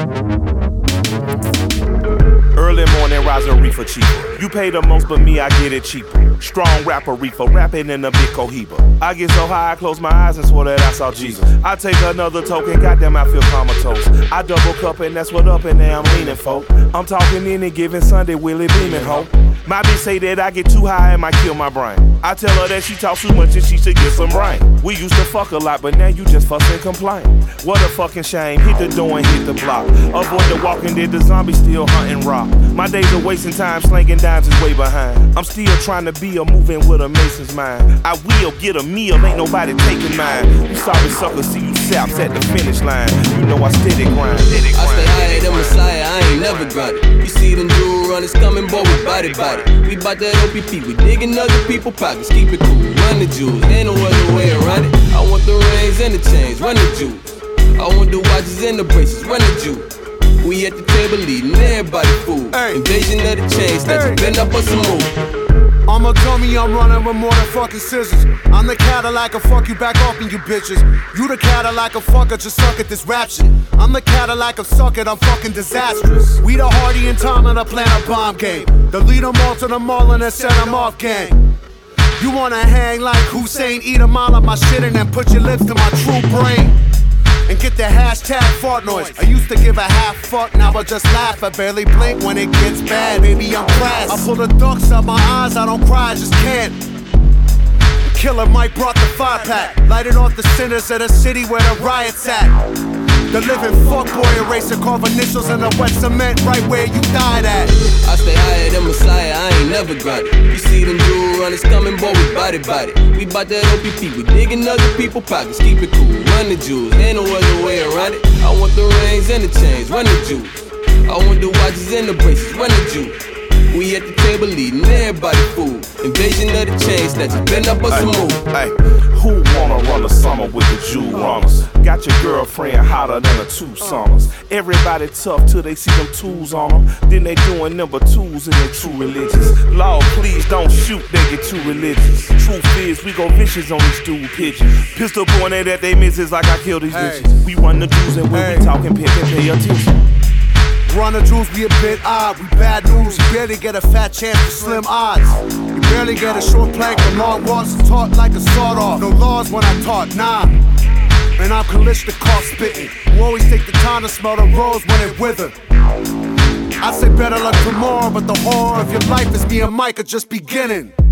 Early morning, rise a reefer cheaper. You pay the most, but me, I get it cheaper. Strong rapper reefer, rapping in a big cohiba. I get so high, I close my eyes and swear that I saw Jesus. I take another token, goddamn, I feel comatose. I double cup and that's what up and there I'm leaning for. I'm talking any given Sunday, Willie beaming, ho. My bitch say that I get too high and might kill my brain. I tell her that she talks too much and she should get some rain. We used to fuck a lot, but now you just fuss and complain. What a fucking shame, hit the door and hit the block. Avoid the walking dead, the zombie still hunting rock. My days of wasting time, slinging dimes is way behind. I'm still trying to be a moving with a Mason's mind. I will get a meal, ain't nobody taking mine. You sorry suckers, see you saps at the finish line. You know I steady grind. I stay higher than Messiah, I ain't never grinded. You see them jewel runners coming, boy, we body. We bout that OPP, we digging other people's pockets. Keep it cool, run the jewels, ain't no other way around it. I want the rings and the chains, run the jewels. I want the watches and the braces, run the jewels. We at the table eating, everybody food. Invasion of the chain snatchers, bend up on some move. I'm a dummy, I'm running with more than fucking scissors. I'm the Cadillac, I'll fuck you back off in you bitches. You the Cadillac, a fucker, just suck at this rap shit. I'm the Cadillac of suck it, I'm fucking disastrous. We the Hardy and Tom and I plan a bomb game. The lead 'em all to the mall and then set 'em off gang. You wanna hang like Hussein, eat a mile of my shit and then put your lips to my true brain. And get the hashtag fart noise. I used to give a half fuck, now I just laugh. I barely blink when it gets bad, baby, I'm crass. I pull the ducks out my eyes, I don't cry, I just can't. Killer Mike brought the 5-pack. Lighted off the centers of the city where the riots at. The living fuckboy eraser, carve initials in the wet cement right where you died at. I stay higher than Messiah, I ain't never grinded. You see them jewel runners coming, boy, we body. We bout that OPP, we digging other people's pockets. Keep it cool, run the jewels, ain't no other way around it. I want the rings and the chains, run the jewels. I want the watches and the braces, run the jewels. We at the table eating, everybody food. Invasion of the chain snatchers, bend up on some move. Hey, who wanna run the summer with the jewel runners? Got your girlfriend hotter than a two summers. Everybody tough till they see them tools on them. Then they doing number twos in their true religions. Lord, please don't shoot, they get too religious. Truth is, we go vicious on these dude pigeons. Pistol pointed at they misses like I kill these bitches. We run the jewels and when we talking pick and pay attention. Run the jewels, we a bit odd, we bad news. You barely get a fat chance for slim odds. You barely get a short plank for long walks. Taught like a sawed off. No laws when I taught, nah. And I'm Kalishnikov spitting. You always take the time to smell the rose when it wither. I say better luck tomorrow, but the horror of your life is me and Mike are just beginning.